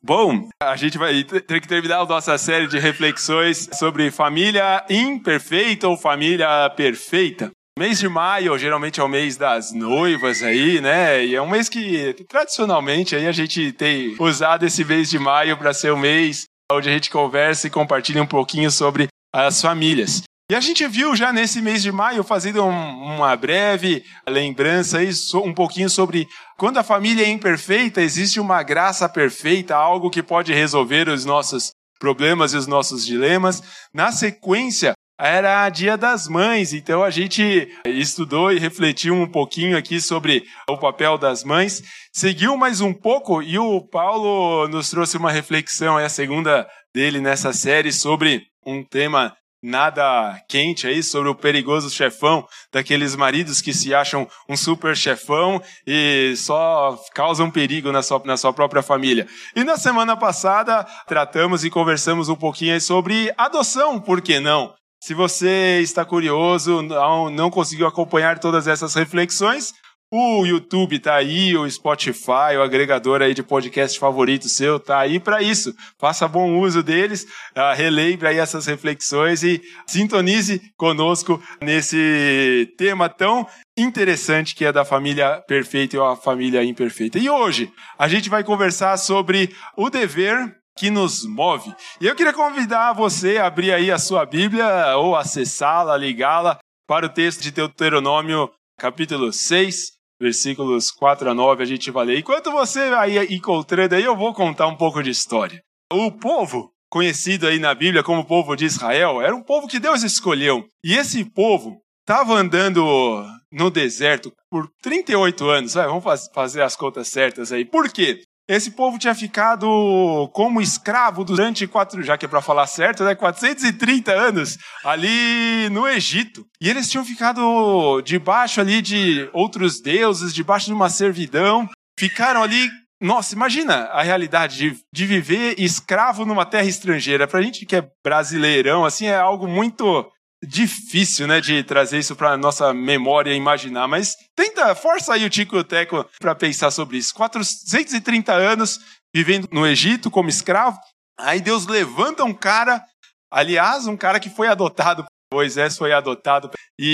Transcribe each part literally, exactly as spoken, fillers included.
Bom, a gente vai ter que terminar a nossa série de reflexões sobre família imperfeita ou família perfeita. O mês de maio geralmente é o mês das noivas aí, né? E é um mês que tradicionalmente aí a gente tem usado esse mês de maio para ser o mês onde a gente conversa e compartilha um pouquinho sobre as famílias. E a gente viu já nesse mês de maio, fazendo um, uma breve lembrança aí, um pouquinho sobre quando a família é imperfeita, existe uma graça perfeita, algo que pode resolver os nossos problemas e os nossos dilemas. Na sequência, era Dia das Mães, então a gente estudou e refletiu um pouquinho aqui sobre o papel das mães. Seguiu mais um pouco e o Paulo nos trouxe uma reflexão, é a segunda dele nessa série, sobre um tema nada quente aí, sobre o perigoso chefão, daqueles maridos que se acham um super chefão e só causam perigo na sua, na sua própria família. E na semana passada tratamos e conversamos um pouquinho aí sobre adoção, por que não? Se você está curioso, não, não conseguiu acompanhar todas essas reflexões, o YouTube tá aí, o Spotify, o agregador aí de podcast favorito seu tá aí para isso. Faça bom uso deles, uh, relembre aí essas reflexões e sintonize conosco nesse tema tão interessante que é da família perfeita e a família imperfeita. E hoje a gente vai conversar sobre o dever que nos move. E eu queria convidar você a abrir aí a sua Bíblia ou acessá-la, ligá-la para o texto de Deuteronômio, capítulo seis, versículos quatro a nove, a gente vai ler. Enquanto você vai encontrando aí, eu vou contar um pouco de história. O povo, conhecido aí na Bíblia como o povo de Israel, era um povo que Deus escolheu. E esse povo estava andando no deserto por trinta e oito anos. Vai, vamos faz, fazer as contas certas aí. Por quê? Esse povo tinha ficado como escravo durante, quatro, já que é para falar certo, né, quatrocentos e trinta anos ali no Egito. E eles tinham ficado debaixo ali de outros deuses, debaixo de uma servidão. Ficaram ali, nossa, imagina a realidade de, de viver escravo numa terra estrangeira. Pra gente que é brasileirão, assim, é algo muito difícil, né, de trazer isso para nossa memória e imaginar, mas tenta, força aí o Tico e o Teco para pensar sobre isso. quatrocentos e trinta anos vivendo no Egito como escravo, aí Deus levanta um cara, aliás, um cara que foi adotado, Moisés foi adotado,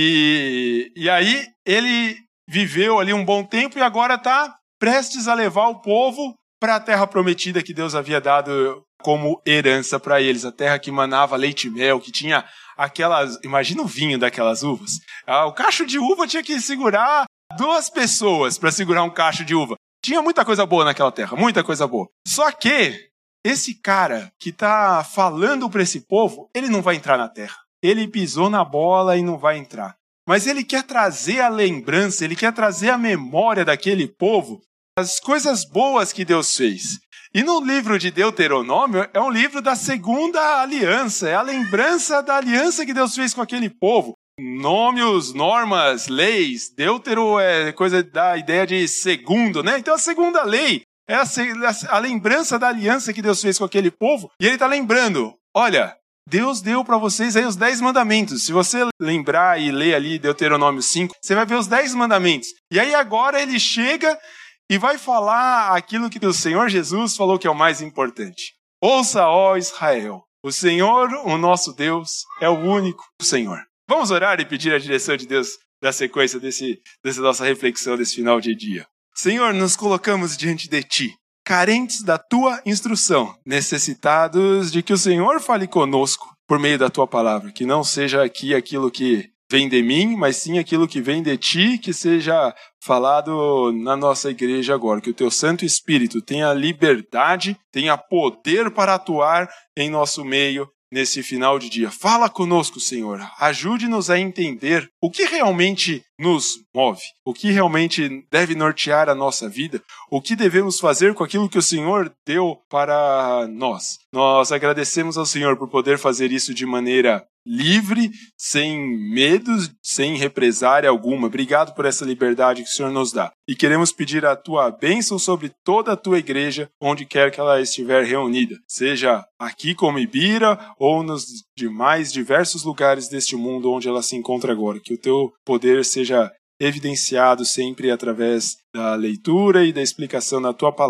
e, e aí ele viveu ali um bom tempo e agora está prestes a levar o povo para a terra prometida que Deus havia dado como herança para eles, a terra que manava leite e mel, que tinha aquelas, imagina o vinho daquelas uvas. Ah, o cacho de uva tinha que segurar duas pessoas para segurar um cacho de uva. Tinha muita coisa boa naquela terra, muita coisa boa. Só que esse cara que está falando para esse povo, ele não vai entrar na terra. Ele pisou na bola e não vai entrar. Mas ele quer trazer a lembrança, ele quer trazer a memória daquele povo, as coisas boas que Deus fez. E no livro de Deuteronômio é um livro da segunda aliança, é a lembrança da aliança que Deus fez com aquele povo. Nômios, normas, leis, Deutero é coisa da ideia de segundo, né? Então a segunda lei é a, a lembrança da aliança que Deus fez com aquele povo. E ele está lembrando, olha, Deus deu para vocês aí os dez mandamentos. Se você lembrar e ler ali Deuteronômio cinco, você vai ver os dez mandamentos. E aí agora ele chega e vai falar aquilo que o Senhor Jesus falou que é o mais importante. Ouça, ó Israel, o Senhor, o nosso Deus, é o único Senhor. Vamos orar e pedir a direção de Deus da sequência desse, dessa nossa reflexão desse final de dia. Senhor, nos colocamos diante de Ti, carentes da Tua instrução, necessitados de que o Senhor fale conosco por meio da Tua palavra, que não seja aqui aquilo que vem de mim, mas sim aquilo que vem de Ti, que seja falado na nossa igreja agora. Que o Teu Santo Espírito tenha liberdade, tenha poder para atuar em nosso meio nesse final de dia. Fala conosco, Senhor. Ajude-nos a entender o que realmente nos move, o que realmente deve nortear a nossa vida, o que devemos fazer com aquilo que o Senhor deu para nós. Nós agradecemos ao Senhor por poder fazer isso de maneira livre, sem medos, sem represária alguma. Obrigado por essa liberdade que o Senhor nos dá. E queremos pedir a Tua bênção sobre toda a Tua igreja, onde quer que ela estiver reunida. Seja aqui como Ibira ou nos demais diversos lugares deste mundo onde ela se encontra agora. Que o Teu poder seja evidenciado sempre através da leitura e da explicação da Tua palavra.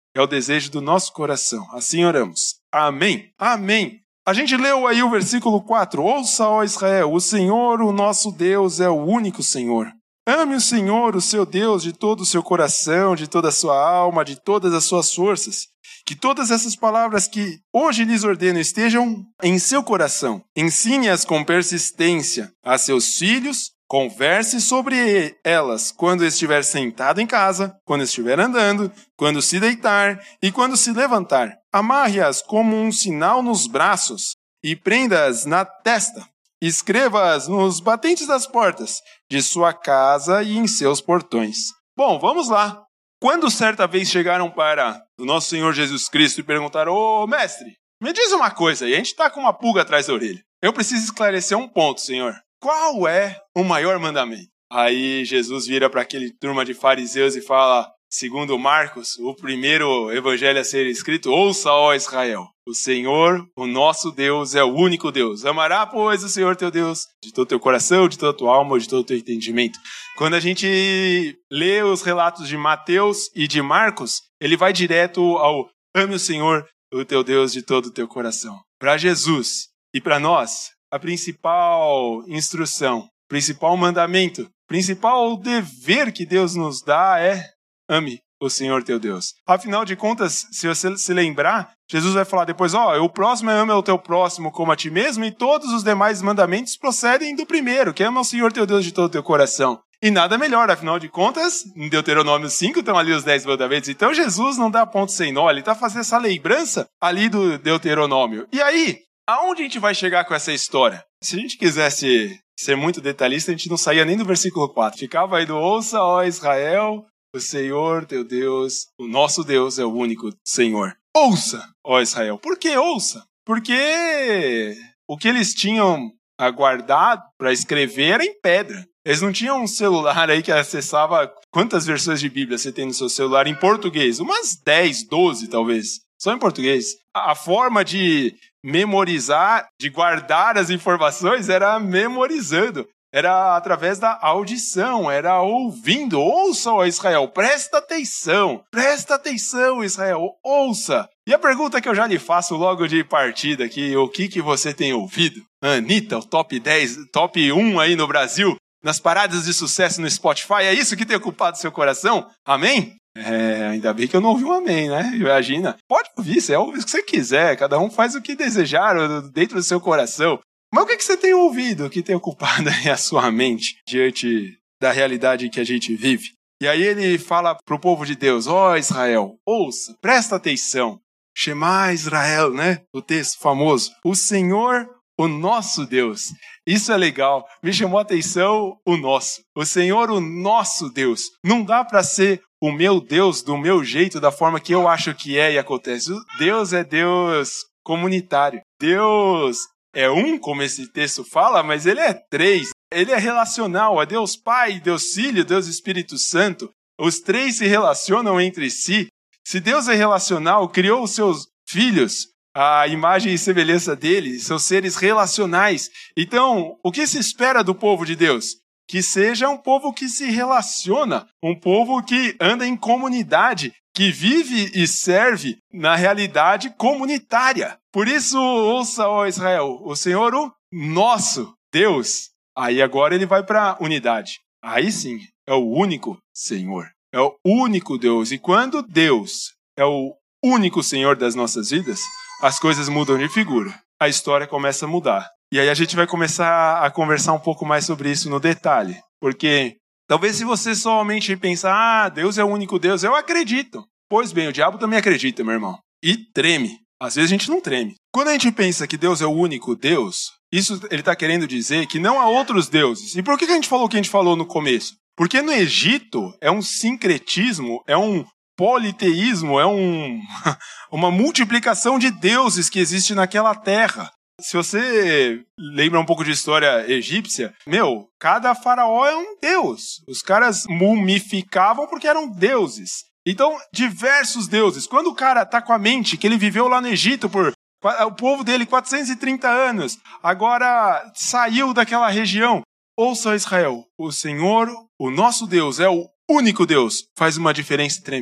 É o desejo do nosso coração. Assim oramos. Amém. Amém. A gente leu aí o versículo quatro. Ouça, ó Israel, o Senhor, o nosso Deus, é o único Senhor. Ame o Senhor, o seu Deus, de todo o seu coração, de toda a sua alma, de todas as suas forças. Que todas essas palavras que hoje lhes ordeno estejam em seu coração. Ensine-as com persistência a seus filhos. Converse sobre elas quando estiver sentado em casa, quando estiver andando, quando se deitar e quando se levantar. Amarre-as como um sinal nos braços e prenda-as na testa. Escreva-as nos batentes das portas de sua casa e em seus portões. Bom, vamos lá. Quando certa vez chegaram para o nosso Senhor Jesus Cristo e perguntaram: Ô mestre, me diz uma coisa, e a gente está com uma pulga atrás da orelha. Eu preciso esclarecer um ponto, Senhor. Qual é o maior mandamento? Aí Jesus vira para aquele turma de fariseus e fala, segundo Marcos, o primeiro evangelho a ser escrito: ouça, ó Israel, o Senhor, o nosso Deus, é o único Deus. Amará, pois, o Senhor teu Deus de todo o teu coração, de toda a tua alma, de todo o teu entendimento. Quando a gente lê os relatos de Mateus e de Marcos, ele vai direto ao ame o Senhor, o teu Deus, de todo o teu coração. Para Jesus e para nós, a principal instrução, principal mandamento, principal dever que Deus nos dá é: ame o Senhor teu Deus. Afinal de contas, se você se lembrar, Jesus vai falar depois: ó, oh, o próximo é ame o teu próximo como a ti mesmo, e todos os demais mandamentos procedem do primeiro, que é ama o Senhor teu Deus de todo o teu coração. E nada melhor, afinal de contas, em Deuteronômio cinco estão ali os dez mandamentos. Então Jesus não dá ponto sem nó, ele está fazendo essa lembrança ali do Deuteronômio. E aí, aonde a gente vai chegar com essa história? Se a gente quisesse ser muito detalhista, a gente não saía nem do versículo quatro. Ficava aí do ouça, ó Israel, o Senhor teu Deus, o nosso Deus é o único Senhor. Ouça, ó Israel. Por que ouça? Porque o que eles tinham aguardado para escrever era em pedra. Eles não tinham um celular aí que acessava... Quantas versões de Bíblia você tem no seu celular em português? Umas dez, doze talvez. Só em português. A forma de memorizar, de guardar as informações era memorizando. Era através da audição, era ouvindo. Ouça, ó Israel, presta atenção. Presta atenção, Israel, ouça. E a pergunta que eu já lhe faço logo de partida aqui, o que, que você tem ouvido? Anitta, o top dez, top um aí no Brasil, nas paradas de sucesso no Spotify, é isso que tem ocupado seu coração? Amém? É, ainda bem que eu não ouvi um amém, né? Imagina. Pode ouvir, você ouve o que você quiser, cada um faz o que desejar dentro do seu coração. Mas o que, que você tem ouvido, o que tem ocupado aí a sua mente diante da realidade que a gente vive? E aí ele fala para o povo de Deus: ó Israel, ouça, presta atenção. Shema Israel, né? O texto famoso. O Senhor, o nosso Deus. Isso é legal. Me chamou a atenção o nosso. O Senhor, o nosso Deus. Não dá para ser o meu Deus do meu jeito, da forma que eu acho que é e acontece. Deus é Deus comunitário. Deus é um, como esse texto fala, mas ele é três. Ele é relacional. É Deus Pai, Deus Filho, Deus Espírito Santo. Os três se relacionam entre si. Se Deus é relacional, criou os seus filhos, a imagem e semelhança dele, são seres relacionais. Então, o que se espera do povo de Deus? Que seja um povo que se relaciona, um povo que anda em comunidade, que vive e serve na realidade comunitária. Por isso, ouça, ó Israel, o Senhor, o nosso Deus. Aí agora ele vai para a unidade. Aí sim, é o único Senhor. É o único Deus. E quando Deus é o único Senhor das nossas vidas, as coisas mudam de figura. A história começa a mudar. E aí a gente vai começar a conversar um pouco mais sobre isso no detalhe. Porque talvez se você somente pensar, ah, Deus é o único Deus, eu acredito. Pois bem, o diabo também acredita, meu irmão. E treme. Às vezes a gente não treme. Quando a gente pensa que Deus é o único Deus, isso ele está querendo dizer que não há outros deuses. E por que a gente falou o que a gente falou no começo? Porque no Egito é um sincretismo, é um politeísmo, é um, uma multiplicação de deuses que existe naquela terra. Se você lembra um pouco de história egípcia, meu, cada faraó é um deus. Os caras mumificavam porque eram deuses. Então, diversos deuses. Quando o cara tá com a mente que ele viveu lá no Egito por o povo dele quatrocentos e trinta anos, agora saiu daquela região. Ouça, Israel, o Senhor, o nosso Deus, é o único Deus, faz uma diferença tremenda.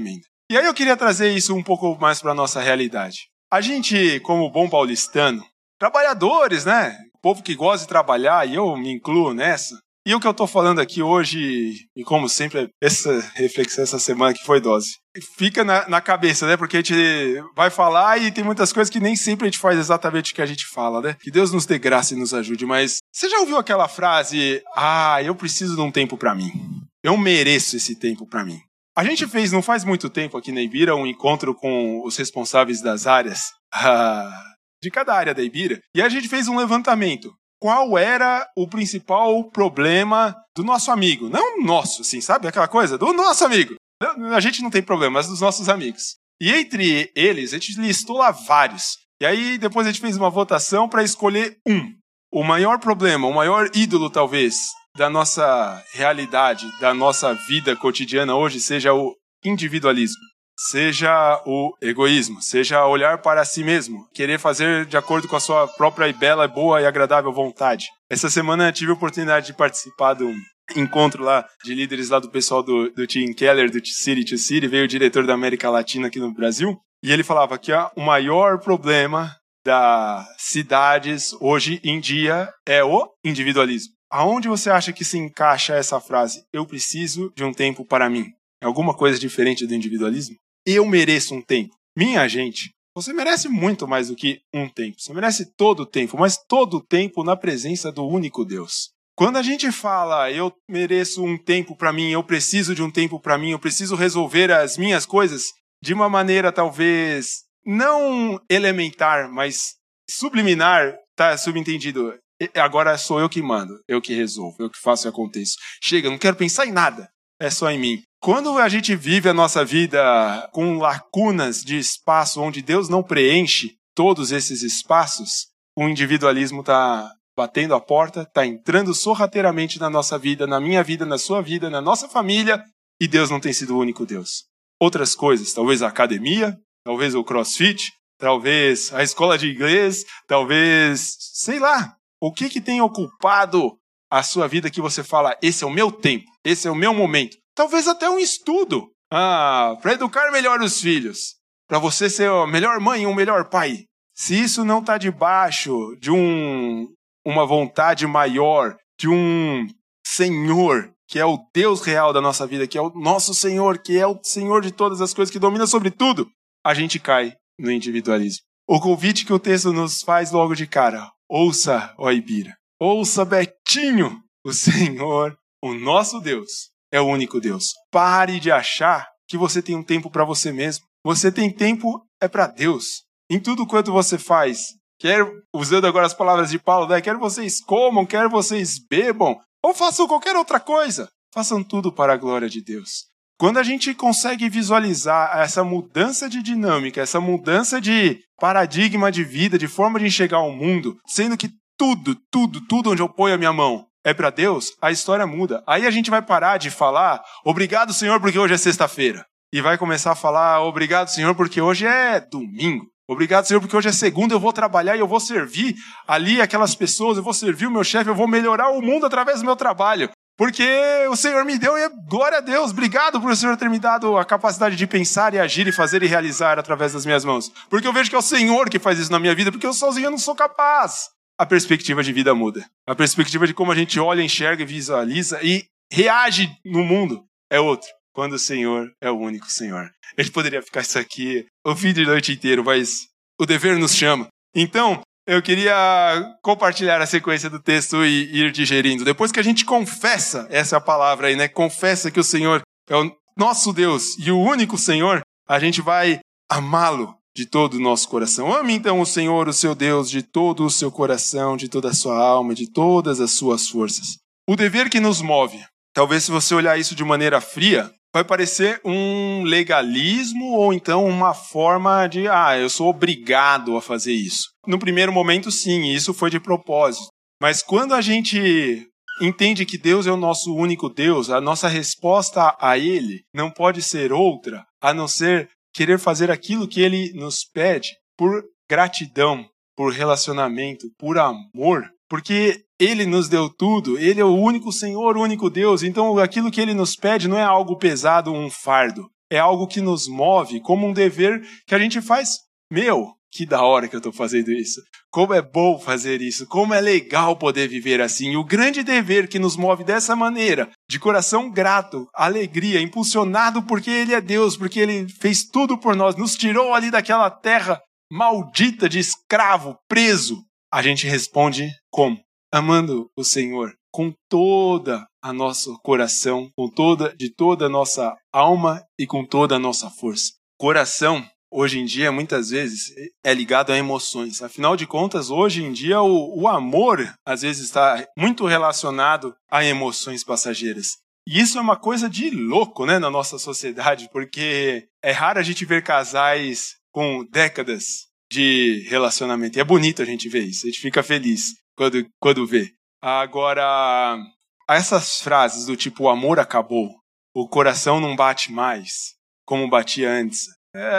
E aí eu queria trazer isso um pouco mais para a nossa realidade. A gente, como bom paulistano, trabalhadores, né? O povo que gosta de trabalhar, e eu me incluo nessa. E o que eu estou falando aqui hoje, e como sempre, essa reflexão essa semana que foi dose, fica na, na cabeça, né? Porque a gente vai falar e tem muitas coisas que nem sempre a gente faz exatamente o que a gente fala, né? Que Deus nos dê graça e nos ajude. Mas você já ouviu aquela frase, ah, eu preciso de um tempo para mim. Eu mereço esse tempo para mim. A gente fez, não faz muito tempo aqui na Ibira, um encontro com os responsáveis das áreas, ah, de cada área da Ibira, e a gente fez um levantamento. Qual era o principal problema do nosso amigo? Não nosso, assim, sabe? Aquela coisa do nosso amigo. A gente não tem problema, mas dos nossos amigos. E entre eles, a gente listou lá vários. E aí depois a gente fez uma votação para escolher um. O maior problema, o maior ídolo, talvez, da nossa realidade, da nossa vida cotidiana hoje, seja o individualismo. Seja o egoísmo, seja olhar para si mesmo, querer fazer de acordo com a sua própria e bela, boa e agradável vontade. Essa semana eu tive a oportunidade de participar de um encontro lá de líderes lá do pessoal do, do Tim Keller, do City to City, veio o diretor da América Latina aqui no Brasil, e ele falava que ó, o maior problema das cidades hoje em dia é o individualismo. Aonde você acha que se encaixa essa frase? Eu preciso de um tempo para mim. É alguma coisa diferente do individualismo? Eu mereço um tempo. Minha gente, você merece muito mais do que um tempo. Você merece todo o tempo, mas todo o tempo na presença do único Deus. Quando a gente fala, eu mereço um tempo para mim, eu preciso de um tempo para mim, eu preciso resolver as minhas coisas de uma maneira talvez não elementar, mas subliminar, tá subentendido. Agora sou eu que mando, eu que resolvo, eu que faço e aconteço. Chega, não quero pensar em nada, é só em mim. Quando a gente vive a nossa vida com lacunas de espaço onde Deus não preenche todos esses espaços, o individualismo está batendo a porta, está entrando sorrateiramente na nossa vida, na minha vida, na sua vida, na nossa família, e Deus não tem sido o único Deus. Outras coisas, talvez a academia, talvez o crossfit, talvez a escola de inglês, talvez, sei lá, o que, que tem ocupado a sua vida que você fala, esse é o meu tempo, esse é o meu momento. Talvez até um estudo, ah, para educar melhor os filhos, para você ser a melhor mãe e um melhor pai. Se isso não está debaixo de um, uma vontade maior, de um Senhor, que é o Deus real da nossa vida, que é o nosso Senhor, que é o Senhor de todas as coisas, que domina sobre tudo, a gente cai no individualismo. O convite que o texto nos faz logo de cara, ouça, ó Ibira, ouça Betinho, o Senhor, o nosso Deus, é o único Deus. Pare de achar que você tem um tempo para você mesmo. Você tem tempo é para Deus. Em tudo quanto você faz. Quer, usando agora as palavras de Paulo, né? Quer vocês comam, quer vocês bebam, ou façam qualquer outra coisa. Façam tudo para a glória de Deus. Quando a gente consegue visualizar essa mudança de dinâmica, essa mudança de paradigma de vida, de forma de enxergar o mundo, sendo que tudo, tudo, tudo onde eu ponho a minha mão é para Deus, a história muda. Aí a gente vai parar de falar, obrigado, Senhor, porque hoje é sexta-feira. E vai começar a falar, obrigado, Senhor, porque hoje é domingo. Obrigado, Senhor, porque hoje é segunda, eu vou trabalhar e eu vou servir ali aquelas pessoas, eu vou servir o meu chefe, eu vou melhorar o mundo através do meu trabalho. Porque o Senhor me deu e glória a Deus. Obrigado por o Senhor ter me dado a capacidade de pensar e agir e fazer e realizar através das minhas mãos. Porque eu vejo que é o Senhor que faz isso na minha vida, porque eu sozinho eu não sou capaz. A perspectiva de vida muda. A perspectiva de como a gente olha, enxerga, visualiza e reage no mundo é outra. Quando o Senhor é o único Senhor. A gente poderia ficar isso aqui o fim de noite inteiro, mas o dever nos chama. Então, eu queria compartilhar a sequência do texto e ir digerindo. Depois que a gente confessa, essa é a palavra aí, né? Confessa que o Senhor é o nosso Deus e o único Senhor, a gente vai amá-lo de todo o nosso coração. Ame então o Senhor, o seu Deus, de todo o seu coração, de toda a sua alma, de todas as suas forças. O dever que nos move, talvez se você olhar isso de maneira fria, vai parecer um legalismo ou então uma forma de, ah, eu sou obrigado a fazer isso. No primeiro momento, sim, isso foi de propósito. Mas quando a gente entende que Deus é o nosso único Deus, a nossa resposta a Ele não pode ser outra, a não ser querer fazer aquilo que Ele nos pede por gratidão, por relacionamento, por amor, porque Ele nos deu tudo, Ele é o único Senhor, o único Deus, então aquilo que Ele nos pede não é algo pesado, um fardo, é algo que nos move como um dever que a gente faz. Meu, que da hora que eu estou fazendo isso. Como é bom fazer isso. Como é legal poder viver assim. E o grande dever que nos move dessa maneira, de coração grato, alegria, impulsionado porque Ele é Deus, porque Ele fez tudo por nós, nos tirou ali daquela terra maldita de escravo, preso. A gente responde como? Amando o Senhor com toda a nosso coração, com toda, de toda a nossa alma e com toda a nossa força. Coração, hoje em dia, muitas vezes, é ligado a emoções. Afinal de contas, hoje em dia, o, o amor, às vezes, está muito relacionado a emoções passageiras. E isso é uma coisa de louco, né, na nossa sociedade, porque é raro a gente ver casais com décadas de relacionamento. E é bonito a gente ver isso, a gente fica feliz quando, quando vê. Agora, essas frases do tipo, o amor acabou, o coração não bate mais, como batia antes,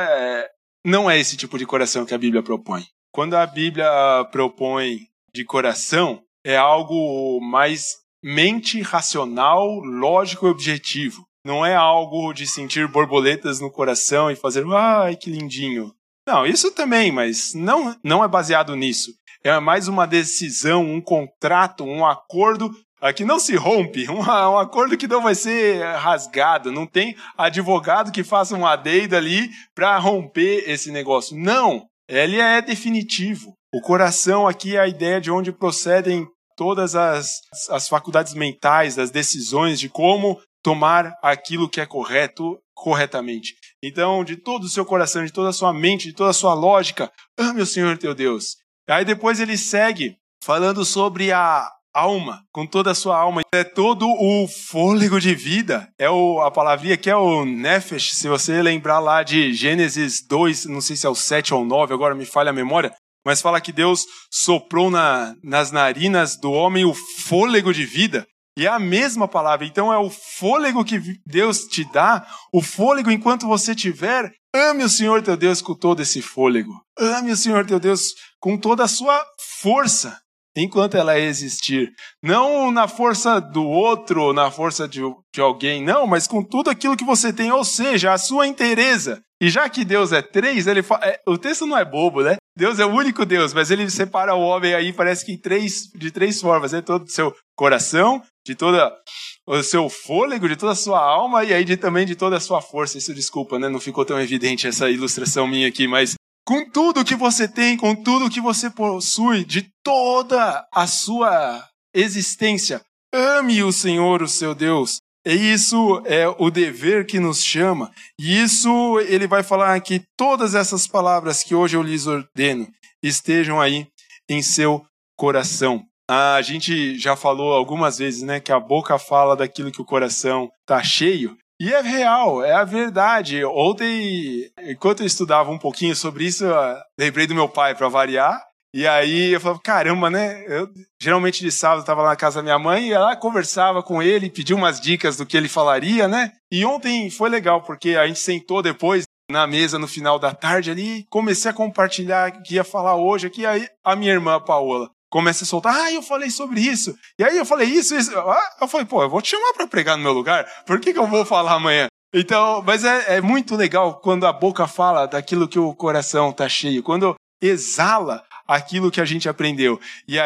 é, não é esse tipo de coração que a Bíblia propõe. Quando a Bíblia propõe de coração, é algo mais mente racional, lógico e objetivo. Não é algo de sentir borboletas no coração e fazer, ai, que lindinho. Não, isso também, mas não, não é baseado nisso. É mais uma decisão, um contrato, um acordo que não se rompe, um, um acordo que não vai ser rasgado. Não tem advogado que faça um adendo ali para romper esse negócio. Não, ele é definitivo. O coração aqui é a ideia de onde procedem todas as, as faculdades mentais, das decisões de como tomar aquilo que é correto, corretamente. Então, de todo o seu coração, de toda a sua mente, de toda a sua lógica, ame o Senhor teu Deus. Aí depois ele segue falando sobre a alma, com toda a sua alma. É todo o fôlego de vida. É o, a palavrinha que é o nefesh. Se você lembrar lá de Gênesis dois, não sei se é o sete ou nove, agora me falha a memória, mas fala que Deus soprou na, nas narinas do homem o fôlego de vida. E é a mesma palavra. Então é o fôlego que Deus te dá, o fôlego enquanto você tiver. Ame o Senhor teu Deus com todo esse fôlego. Ame o Senhor teu Deus com toda a sua força, enquanto ela existir. Não na força do outro, na força de, de alguém, não, mas com tudo aquilo que você tem, ou seja, a sua inteireza. E já que Deus é três, ele fa... é, o texto não é bobo, né? Deus é o único Deus, mas ele separa o homem aí, parece que em três, de três formas, né? Todo o seu coração, de todo o seu fôlego, de toda a sua alma e aí de, também de toda a sua força. Isso, desculpa, né? Não ficou tão evidente essa ilustração minha aqui, mas com tudo que você tem, com tudo que você possui, de toda a sua existência, ame o Senhor, o seu Deus. E isso é o dever que nos chama. E isso ele vai falar que todas essas palavras que hoje eu lhes ordeno estejam aí em seu coração. A gente já falou algumas vezes, né, que a boca fala daquilo que o coração está cheio. E é real, é a verdade. Ontem, enquanto eu estudava um pouquinho sobre isso, eu lembrei do meu pai para variar. E aí eu falava, caramba, né? Eu, geralmente de sábado eu estava lá na casa da minha mãe e ela conversava com ele, pediu umas dicas do que ele falaria, né? E ontem foi legal, porque a gente sentou depois na mesa no final da tarde ali, comecei a compartilhar o que ia falar hoje aqui, aí a minha irmã, a Paola, começa a soltar, ah, eu falei sobre isso. E aí eu falei isso, isso. Ah, eu falei, pô, eu vou te chamar para pregar no meu lugar, por que que eu vou falar amanhã? Então, mas é, é muito legal quando a boca fala daquilo que o coração tá cheio, quando exala aquilo que a gente aprendeu. E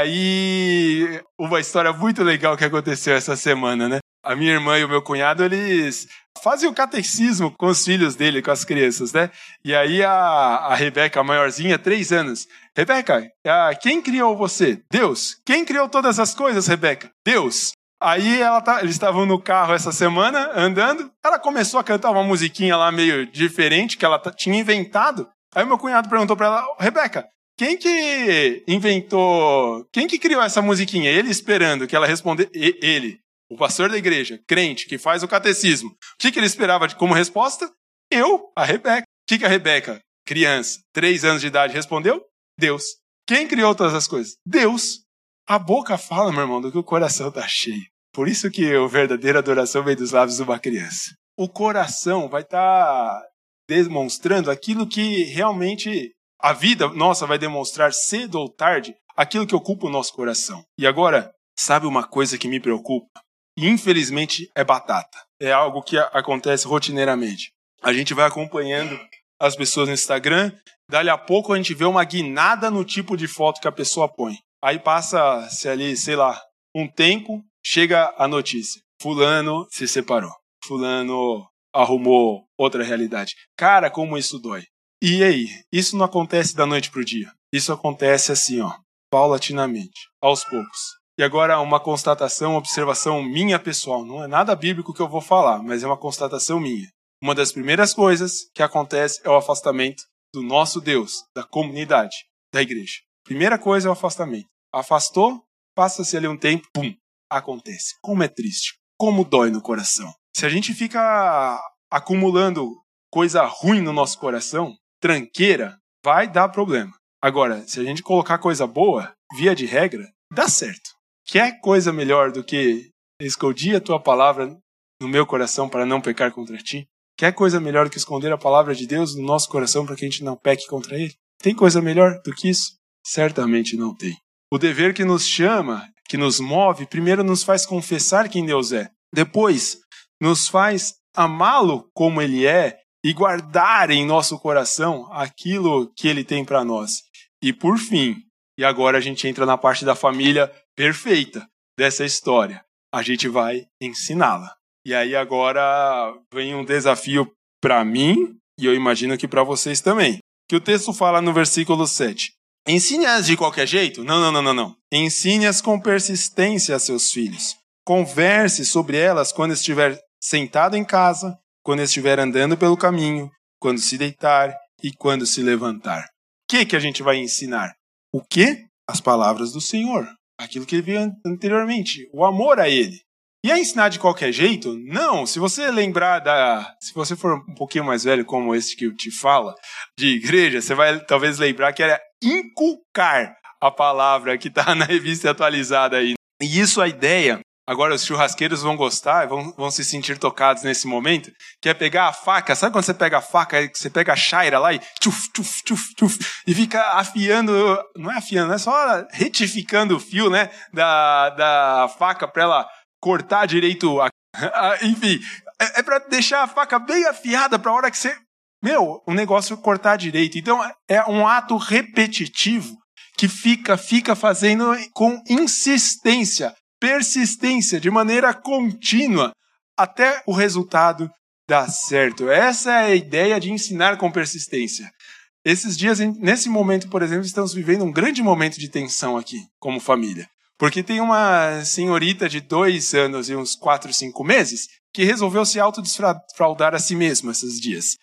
aí, uma história muito legal que aconteceu essa semana, né? A minha irmã e o meu cunhado, eles fazem o catecismo com os filhos dele, com as crianças, né? E aí a, a Rebeca, a maiorzinha, três anos. Rebeca, a, quem criou você? Deus. Quem criou todas as coisas, Rebeca? Deus. Aí ela tá, eles estavam no carro essa semana, andando. Ela começou a cantar uma musiquinha lá meio diferente, que ela t- tinha inventado. Aí o meu cunhado perguntou pra ela, Rebeca, quem que inventou, quem que criou essa musiquinha? Ele esperando que ela respondesse, ele, o pastor da igreja, crente, que faz o catecismo. O que que ele esperava de, como resposta? Eu, a Rebeca. O que que a Rebeca, criança, três anos de idade, respondeu? Deus. Quem criou todas as coisas? Deus. A boca fala, meu irmão, do que o coração está cheio. Por isso que a verdadeira adoração vem dos lábios de uma criança. O coração vai estar tá demonstrando aquilo que realmente a vida nossa vai demonstrar cedo ou tarde, aquilo que ocupa o nosso coração. E agora, sabe uma coisa que me preocupa? E infelizmente é batata. É algo que acontece rotineiramente. A gente vai acompanhando as pessoas no Instagram, dali a pouco a gente vê uma guinada no tipo de foto que a pessoa põe. Aí passa-se ali, sei lá, um tempo, chega a notícia. Fulano se separou. Fulano arrumou outra realidade. Cara, como isso dói. E aí? Isso não acontece da noite pro dia. Isso acontece assim, ó, paulatinamente, aos poucos. E agora uma constatação, uma observação minha pessoal. Não é nada bíblico que eu vou falar, mas é uma constatação minha. Uma das primeiras coisas que acontece é o afastamento do nosso Deus, da comunidade, da igreja. Primeira coisa é o afastamento. Afastou, passa-se ali um tempo, pum, acontece. Como é triste, como dói no coração. Se a gente fica acumulando coisa ruim no nosso coração, tranqueira, vai dar problema. Agora, se a gente colocar coisa boa, via de regra, dá certo. Quer coisa melhor do que escondi a tua palavra no meu coração para não pecar contra ti? Quer coisa melhor do que esconder a palavra de Deus no nosso coração para que a gente não peque contra ele? Tem coisa melhor do que isso? Certamente não tem. O dever que nos chama, que nos move, primeiro nos faz confessar quem Deus é. Depois, nos faz amá-lo como ele é e guardar em nosso coração aquilo que ele tem para nós. E por fim, e agora a gente entra na parte da família perfeita dessa história, a gente vai ensiná-la. E aí agora vem um desafio para mim, e eu imagino que para vocês também. Que o texto fala no versículo sete. Ensine-as de qualquer jeito? Não, não, não, não, não. Ensine-as com persistência a seus filhos. Converse sobre elas quando estiver sentado em casa, quando estiver andando pelo caminho, quando se deitar e quando se levantar. O que que a gente vai ensinar? O quê? As palavras do Senhor. Aquilo que ele viu anteriormente. O amor a ele. E a ensinar de qualquer jeito? Não. Se você lembrar da... Se você for um pouquinho mais velho, como esse que eu te fala, de igreja, você vai talvez lembrar que era inculcar a palavra que está na revista atualizada aí. E isso a ideia... Agora os churrasqueiros vão gostar, vão, vão se sentir tocados nesse momento, que é pegar a faca. Sabe quando você pega a faca, você pega a chaira lá e tchuf, tchuf, tchuf, tchuf, e fica afiando, não é afiando, é só retificando o fio, né, da, da faca para ela cortar direito, a, a, enfim, é, é para deixar a faca bem afiada para a hora que você, meu, o negócio cortar direito. Então é um ato repetitivo que fica, fica fazendo com insistência, persistência, de maneira contínua, até o resultado dar certo. Essa é a ideia de ensinar com persistência. Esses dias, nesse momento, por exemplo, estamos vivendo um grande momento de tensão aqui, como família. Porque tem uma senhorita de dois anos e uns quatro, cinco meses que resolveu se autodesfraudar a si mesma esses dias.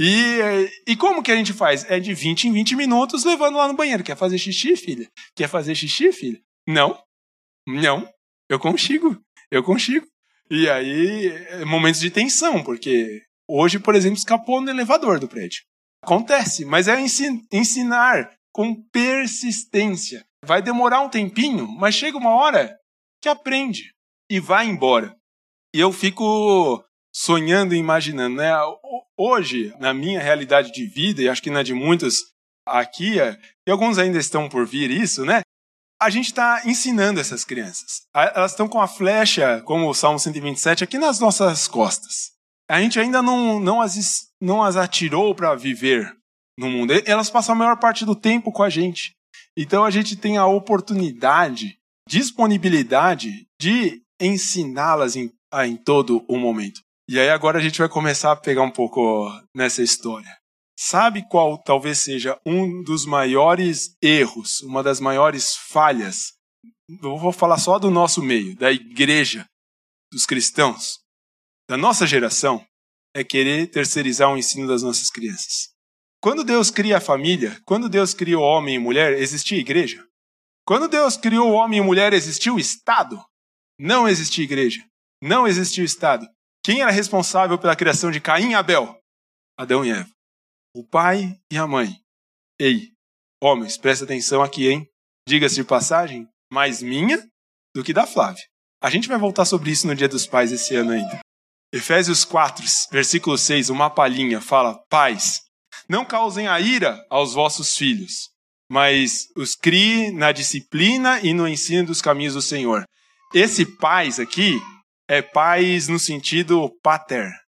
E, e como que a gente faz? É de vinte em vinte minutos levando lá no banheiro. Quer fazer xixi, filha? Quer fazer xixi, filha? Não. Não. Eu consigo, eu consigo. E aí, momentos de tensão, porque hoje, por exemplo, escapou no elevador do prédio. Acontece, mas é ensinar com persistência. Vai demorar um tempinho, mas chega uma hora que aprende e vai embora. E eu fico sonhando e imaginando, né? Hoje, na minha realidade de vida, e acho que na de muitos aqui, e alguns ainda estão por vir isso, né? A gente está ensinando essas crianças. Elas estão com a flecha, como o Salmo cento e vinte e sete, aqui nas nossas costas. A gente ainda não, não, as, não as atirou para viver no mundo. Elas passam a maior parte do tempo com a gente. Então a gente tem a oportunidade, disponibilidade de ensiná-las em, em todo o momento. E aí agora a gente vai começar a pegar um pouco nessa história. Sabe qual talvez seja um dos maiores erros, uma das maiores falhas? Eu vou falar só do nosso meio, da igreja, dos cristãos, da nossa geração, é querer terceirizar o ensino das nossas crianças. Quando Deus cria a família, quando Deus criou homem e mulher, existia igreja? Quando Deus criou homem e mulher, existiu Estado? Não existia igreja, não existia Estado. Quem era responsável pela criação de Caim e Abel? Adão e Eva. O pai e a mãe. Ei, homens, presta atenção aqui, hein? Diga-se de passagem, mais minha do que da Flávia. A gente vai voltar sobre isso no Dia dos Pais esse ano ainda. Efésios quatro, versículo seis, uma palhinha, fala: Pais, não causem a ira aos vossos filhos, mas os crie na disciplina e no ensino dos caminhos do Senhor. Esse pais aqui é pais no sentido pater,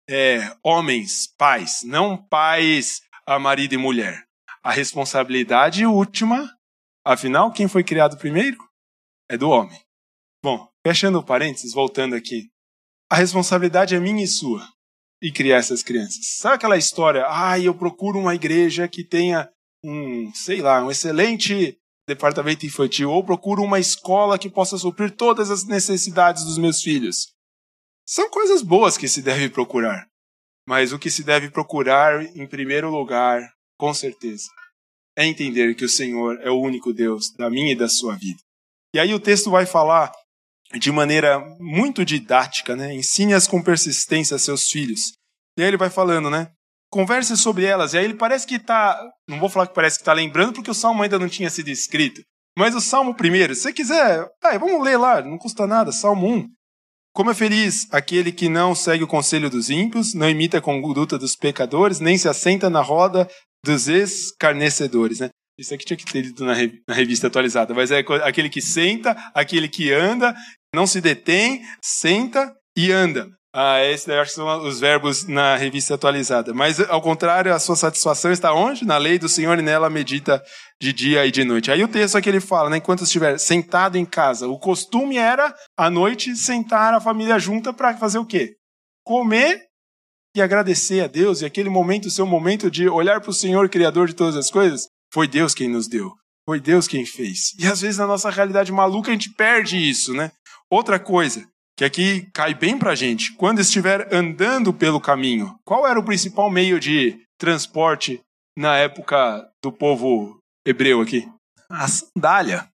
é, homens, pais, não pais a marido e mulher. A responsabilidade última, afinal, quem foi criado primeiro? É do homem. Bom, fechando parênteses, voltando aqui. A responsabilidade é minha e sua, e criar essas crianças. Sabe aquela história, ah, eu procuro uma igreja que tenha um, sei lá, um excelente departamento infantil, ou procuro uma escola que possa suprir todas as necessidades dos meus filhos. São coisas boas que se deve procurar, mas o que se deve procurar, em primeiro lugar, com certeza, é entender que o Senhor é o único Deus da minha e da sua vida. E aí o texto vai falar de maneira muito didática, né? Ensine-as com persistência a seus filhos. E aí ele vai falando, né? Converse sobre elas. E aí ele parece que está... Não vou falar que parece que está lembrando, porque o Salmo ainda não tinha sido escrito. Mas o Salmo primeiro, se você quiser... Ah, vamos ler lá, não custa nada. Salmo um. Como é feliz aquele que não segue o conselho dos ímpios, não imita a conduta dos pecadores, nem se assenta na roda dos escarnecedores, né? Isso aqui tinha que ter lido na revista atualizada, mas é aquele que senta, aquele que anda, não se detém, senta e anda. Ah, esses acho que são os verbos na revista atualizada. Mas, ao contrário, a sua satisfação está onde? Na lei do Senhor, e nela medita de dia e de noite. Aí o texto aqui ele fala, né, enquanto estiver sentado em casa, o costume era, à noite, sentar a família junta para fazer o quê? Comer e agradecer a Deus. E aquele momento, o seu momento de olhar para o Senhor, Criador de todas as coisas, foi Deus quem nos deu. Foi Deus quem fez. E às vezes na nossa realidade maluca a gente perde isso, né? Outra coisa, que aqui cai bem pra gente. Quando estiver andando pelo caminho, qual era o principal meio de transporte na época do povo hebreu aqui? A sandália.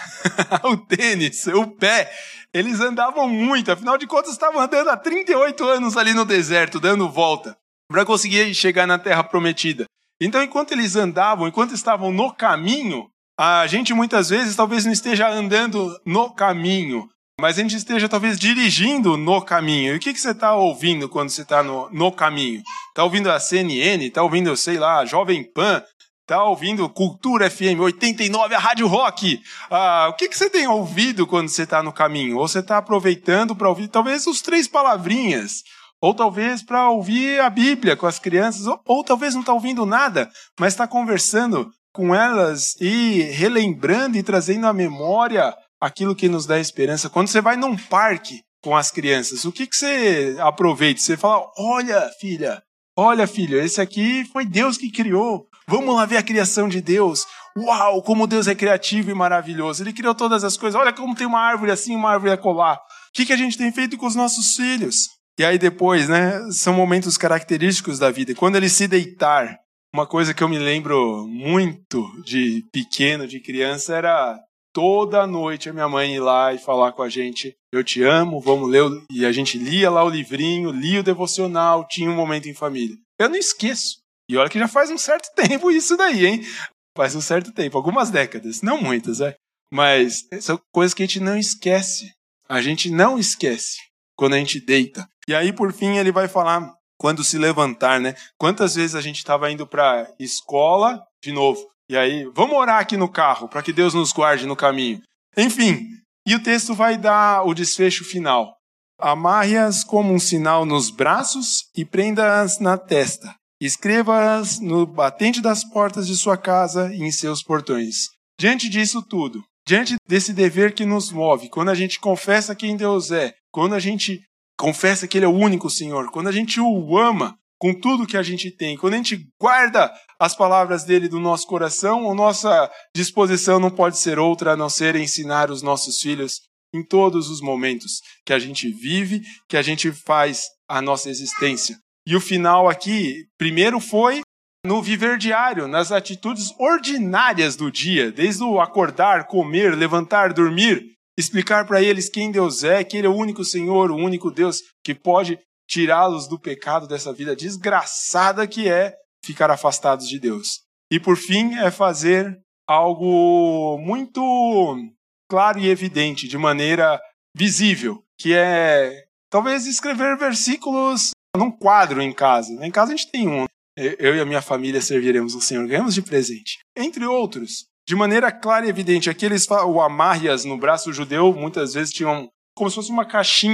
O tênis, o pé. Eles andavam muito, afinal de contas estavam andando há trinta e oito anos ali no deserto, dando volta, para conseguir chegar na Terra Prometida. Então, enquanto eles andavam, enquanto estavam no caminho, a gente muitas vezes talvez não esteja andando no caminho, mas a gente esteja talvez dirigindo no caminho. E o que, que você está ouvindo quando você está no, no caminho? Está ouvindo a C N N? Está ouvindo, sei lá, a Jovem Pan? Está ouvindo Cultura F M oitenta e nove, a Rádio Rock? Ah, o que, que você tem ouvido quando você está no caminho? Ou você está aproveitando para ouvir talvez os três palavrinhas? Ou talvez para ouvir a Bíblia com as crianças, ou, ou talvez não está ouvindo nada, mas está conversando com elas e relembrando e trazendo à memória aquilo que nos dá esperança. Quando você vai num parque com as crianças, o que, que você aproveita? Você fala, olha filha, olha filho, esse aqui foi Deus que criou. Vamos lá ver a criação de Deus. Uau, como Deus é criativo e maravilhoso. Ele criou todas as coisas. Olha como tem uma árvore assim, uma árvore acolá. O que, que a gente tem feito com os nossos filhos? E aí depois, né, são momentos característicos da vida. Quando ele se deitar, uma coisa que eu me lembro muito de pequeno, de criança, era toda noite a minha mãe ir lá e falar com a gente, eu te amo, vamos ler. E a gente lia lá o livrinho, lia o devocional, tinha um momento em família. Eu não esqueço. E olha que já faz um certo tempo isso daí, hein? Faz um certo tempo, algumas décadas, não muitas, né? Mas são coisas que a gente não esquece. A gente não esquece quando a gente deita. E aí, por fim, ele vai falar quando se levantar, né? Quantas vezes a gente estava indo para escola, de novo, e aí, vamos orar aqui no carro, para que Deus nos guarde no caminho. Enfim, e o texto vai dar o desfecho final. Amarre-as como um sinal nos braços e prenda-as na testa. Escreva-as no batente das portas de sua casa e em seus portões. Diante disso tudo, diante desse dever que nos move, quando a gente confessa quem Deus é, quando a gente confessa que Ele é o único Senhor, quando a gente o ama com tudo que a gente tem, quando a gente guarda as palavras dele do nosso coração, a nossa disposição não pode ser outra a não ser ensinar os nossos filhos em todos os momentos que a gente vive, que a gente faz a nossa existência. E o final aqui, primeiro foi no viver diário, nas atitudes ordinárias do dia, desde o acordar, comer, levantar, dormir, explicar para eles quem Deus é, que Ele é o único Senhor, o único Deus que pode tirá-los do pecado dessa vida desgraçada que é ficar afastados de Deus. E por fim é fazer algo muito claro e evidente, de maneira visível, que é talvez escrever versículos num quadro em casa. Em casa a gente tem um. Eu e a minha família serviremos o Senhor, ganhamos de presente. Entre outros, de maneira clara e evidente, aqueles o amarre-as no braço judeu muitas vezes tinham como se fosse uma caixinha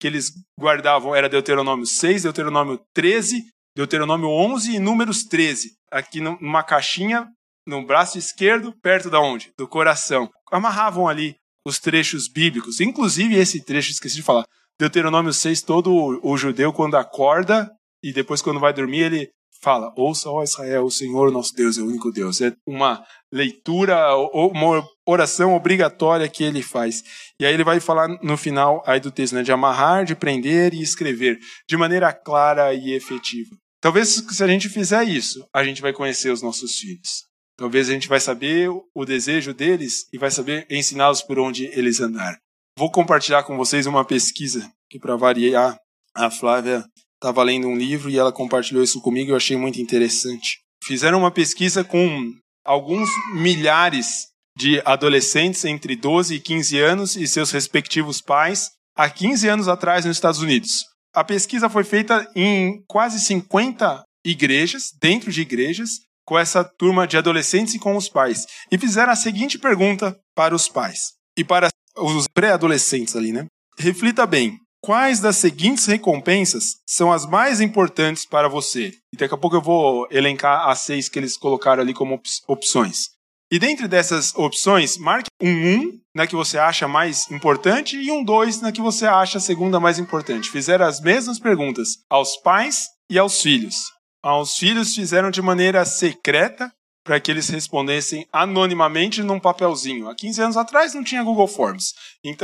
que eles guardavam era Deuteronômio seis, Deuteronômio treze, Deuteronômio onze e Números treze. Aqui numa caixinha, no braço esquerdo, perto da onde? Do coração. Amarravam ali os trechos bíblicos. Inclusive esse trecho, esqueci de falar. Deuteronômio seis, todo o, o judeu, quando acorda e depois quando vai dormir, ele fala: ouça, ó Israel, o Senhor nosso Deus é o único Deus. É uma leitura, uma oração obrigatória que ele faz. E aí ele vai falar no final aí do texto, né, de amarrar, de prender e escrever de maneira clara e efetiva. Talvez se a gente fizer isso, a gente vai conhecer os nossos filhos. Talvez a gente vai saber o desejo deles e vai saber ensiná-los por onde eles andaram. Vou compartilhar com vocês uma pesquisa que, para variar, a Flávia estava lendo um livro e ela compartilhou isso comigo e eu achei muito interessante. Fizeram uma pesquisa com alguns milhares de adolescentes entre doze e quinze anos e seus respectivos pais há quinze anos atrás nos Estados Unidos. A pesquisa foi feita em quase cinquenta igrejas, dentro de igrejas, com essa turma de adolescentes e com os pais. E fizeram a seguinte pergunta para os pais e para os pré-adolescentes ali, né? Reflita bem. Quais das seguintes recompensas são as mais importantes para você? E daqui a pouco eu vou elencar as seis que eles colocaram ali como op- opções. E dentre dessas opções, marque um um na que você acha mais importante e um dois na que você acha a segunda mais importante. Fizeram as mesmas perguntas aos pais e aos filhos. Aos filhos fizeram de maneira secreta para que eles respondessem anonimamente num papelzinho. Há quinze anos atrás não tinha Google Forms.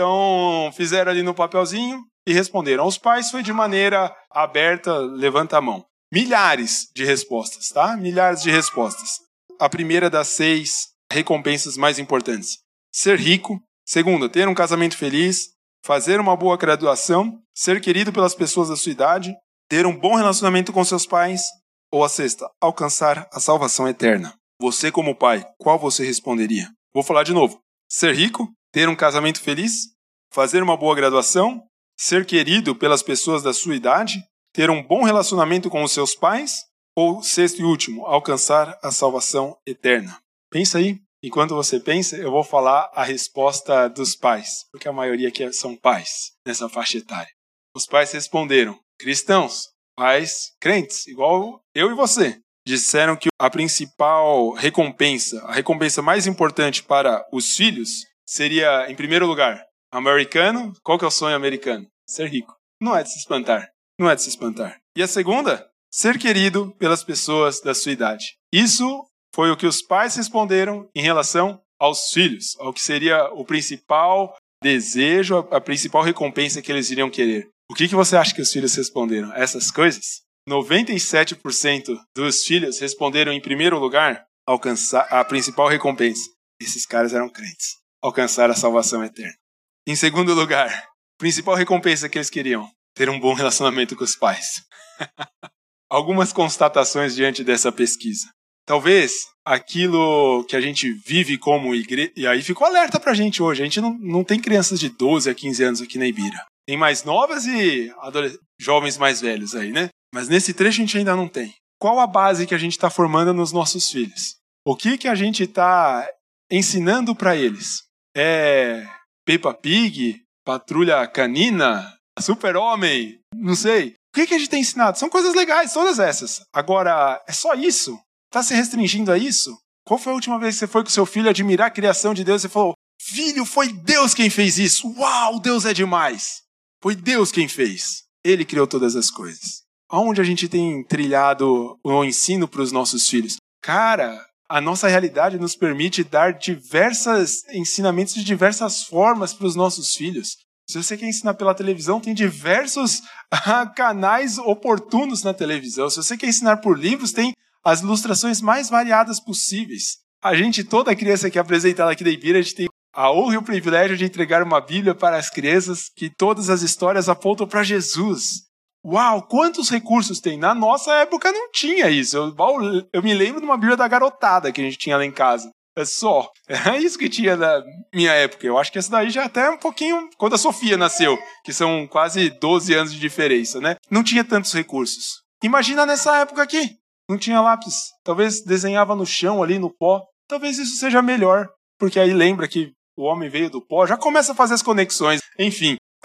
Então fizeram ali no papelzinho e responderam. Aos pais foi de maneira aberta, levanta a mão. Milhares de respostas, tá? Milhares de respostas. A primeira das seis recompensas mais importantes. Ser rico. Segunda, ter um casamento feliz. Fazer uma boa graduação. Ser querido pelas pessoas da sua idade. Ter um bom relacionamento com seus pais. Ou a sexta, alcançar a salvação eterna. Você como pai, qual você responderia? Vou falar de novo. Ser rico. Ter um casamento feliz. Fazer uma boa graduação. Ser querido pelas pessoas da sua idade. Ter um bom relacionamento com os seus pais. Ou, sexto e último, alcançar a salvação eterna. Pensa aí. Enquanto você pensa, eu vou falar a resposta dos pais. Porque a maioria aqui são pais, nessa faixa etária. Os pais responderam, cristãos, pais crentes, igual eu e você. Disseram que a principal recompensa, a recompensa mais importante para os filhos, seria, em primeiro lugar, americano. Qual que é o sonho americano? Ser rico. Não é de se espantar. Não é de se espantar. E a segunda? Ser querido pelas pessoas da sua idade. Isso foi o que os pais responderam em relação aos filhos, ao que seria o principal desejo, a principal recompensa que eles iriam querer. O que, que você acha que os filhos responderam? Essas coisas? noventa e sete por cento dos filhos responderam em primeiro lugar alcançar a principal recompensa. Esses caras eram crentes. Alcançar a salvação eterna. Em segundo lugar, a principal recompensa que eles queriam, ter um bom relacionamento com os pais. Algumas constatações diante dessa pesquisa. Talvez aquilo que a gente vive como igreja... E aí ficou alerta pra gente hoje. A gente não, não tem crianças de doze a quinze anos aqui na Ibira. Tem mais novas e adolesc... jovens mais velhos aí, né? Mas nesse trecho a gente ainda não tem. Qual a base que a gente está formando nos nossos filhos? O que, que a gente está ensinando para eles? É Peppa Pig? Patrulha Canina? Super-Homem? Não sei. O que, que a gente tem ensinado? São coisas legais, todas essas. Agora, é só isso? Está se restringindo a isso? Qual foi a última vez que você foi com seu filho admirar a criação de Deus e falou, filho, foi Deus quem fez isso. Uau, Deus é demais. Foi Deus quem fez. Ele criou todas as coisas. Aonde a gente tem trilhado o ensino para os nossos filhos? Cara, a nossa realidade nos permite dar diversos ensinamentos de diversas formas para os nossos filhos. Se você quer ensinar pela televisão, tem diversos canais oportunos na televisão. Se você quer ensinar por livros, tem as ilustrações mais variadas possíveis. A gente, toda criança que é apresentada aqui da Ibira, a gente tem a honra e o privilégio de entregar uma Bíblia para as crianças que todas as histórias apontam para Jesus. Uau, quantos recursos tem? Na nossa época não tinha isso. Eu, eu me lembro de uma Bíblia da garotada que a gente tinha lá em casa. É só. É isso que tinha na minha época. Eu acho que essa daí já até um pouquinho... Quando a Sofia nasceu, que são quase doze anos de diferença, né? Não tinha tantos recursos. Imagina nessa época aqui. Não tinha lápis. Talvez desenhava no chão ali, no pó. Talvez isso seja melhor. Porque aí lembra que o homem veio do pó. Já começa a fazer as conexões. Enfim.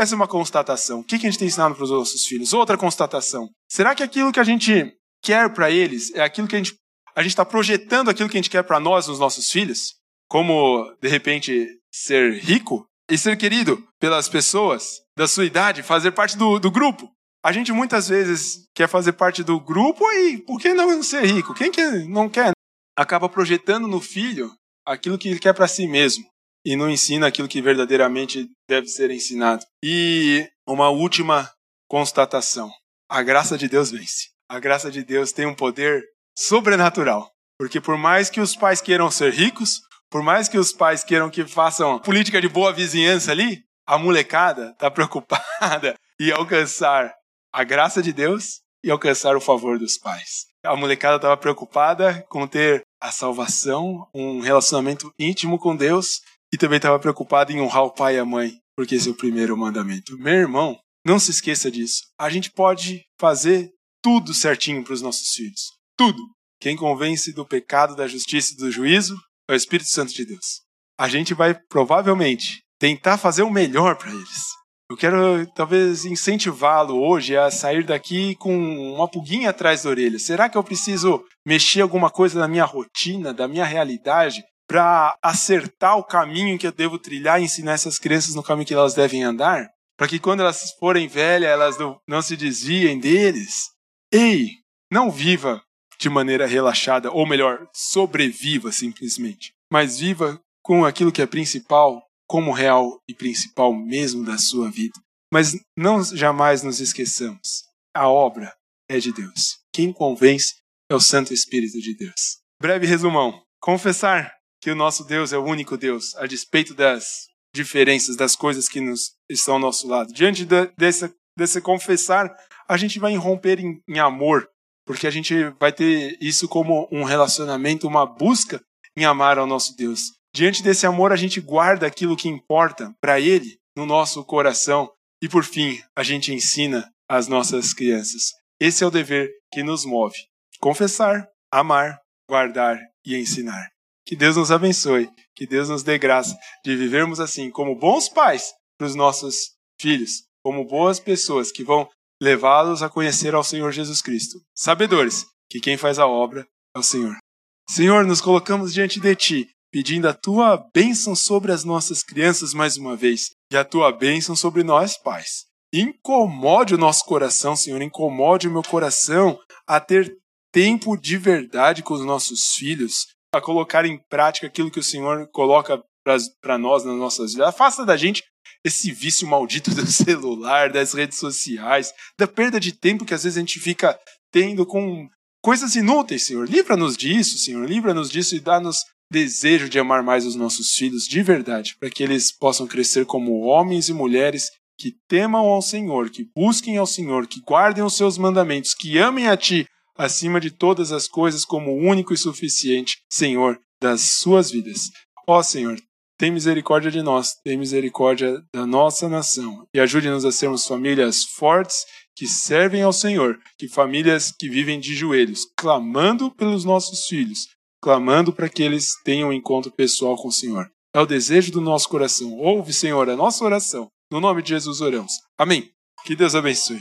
Essa é uma constatação. O que a gente tem ensinado para os nossos filhos? Outra constatação. Será que aquilo que a gente quer para eles é aquilo que a gente a gente está projetando aquilo que a gente quer para nós nos nossos filhos? Como, de repente, ser rico e ser querido pelas pessoas da sua idade, fazer parte do, do grupo. A gente muitas vezes quer fazer parte do grupo e por que não ser rico? Quem que não quer? Acaba projetando no filho aquilo que ele quer para si mesmo e não ensina aquilo que verdadeiramente deve ser ensinado. E uma última constatação. A graça de Deus vence. A graça de Deus tem um poder sobrenatural. Porque por mais que os pais queiram ser ricos, por mais que os pais queiram que façam política de boa vizinhança ali, a molecada está preocupada em alcançar a graça de Deus e alcançar o favor dos pais. A molecada estava preocupada com ter a salvação, um relacionamento íntimo com Deus e também estava preocupada em honrar o pai e a mãe, porque esse é o primeiro mandamento. Meu irmão, não se esqueça disso. A gente pode fazer tudo certinho para os nossos filhos. Tudo. Quem convence do pecado, da justiça e do juízo é o Espírito Santo de Deus. A gente vai, provavelmente, tentar fazer o melhor para eles. Eu quero, talvez, incentivá-lo hoje a sair daqui com uma pulguinha atrás da orelha. Será que eu preciso mexer alguma coisa na minha rotina, da minha realidade, para acertar o caminho que eu devo trilhar e ensinar essas crianças no caminho que elas devem andar? Para que quando elas forem velhas, elas não, não se desviem deles? Ei, não viva de maneira relaxada, ou melhor, sobreviva simplesmente. Mas viva com aquilo que é principal, como real e principal mesmo da sua vida. Mas não jamais nos esqueçamos. A obra é de Deus. Quem convence é o Santo Espírito de Deus. Breve resumão. Confessar que o nosso Deus é o único Deus, a despeito das diferenças, das coisas que nos estão ao nosso lado. Diante de, desse, desse confessar, a gente vai romper em, em amor, porque a gente vai ter isso como um relacionamento, uma busca em amar ao nosso Deus. Diante desse amor, a gente guarda aquilo que importa para Ele no nosso coração. E, por fim, a gente ensina às nossas crianças. Esse é o dever que nos move. Confessar, amar, guardar e ensinar. Que Deus nos abençoe. Que Deus nos dê graça de vivermos assim, como bons pais para os nossos filhos. Como boas pessoas que vão levá-los a conhecer ao Senhor Jesus Cristo. Sabedores que quem faz a obra é o Senhor. Senhor, nos colocamos diante de Ti, pedindo a Tua bênção sobre as nossas crianças mais uma vez, e a Tua bênção sobre nós, pais. Incomode o nosso coração, Senhor, incomode o meu coração a ter tempo de verdade com os nossos filhos, a colocar em prática aquilo que o Senhor coloca para nós nas nossas vidas. Afasta da gente esse vício maldito do celular, das redes sociais, da perda de tempo que às vezes a gente fica tendo com coisas inúteis, Senhor. Livra-nos disso, Senhor, livra-nos disso e dá-nos desejo de amar mais os nossos filhos de verdade, para que eles possam crescer como homens e mulheres que temam ao Senhor, que busquem ao Senhor, que guardem os seus mandamentos, que amem a Ti acima de todas as coisas como o único e suficiente Senhor das suas vidas. Ó Senhor, tem misericórdia de nós, tem misericórdia da nossa nação e ajude-nos a sermos famílias fortes que servem ao Senhor, que famílias que vivem de joelhos, clamando pelos nossos filhos, clamando para que eles tenham um encontro pessoal com o Senhor. É o desejo do nosso coração. Ouve, Senhor, a nossa oração. No nome de Jesus oramos. Amém. Que Deus abençoe.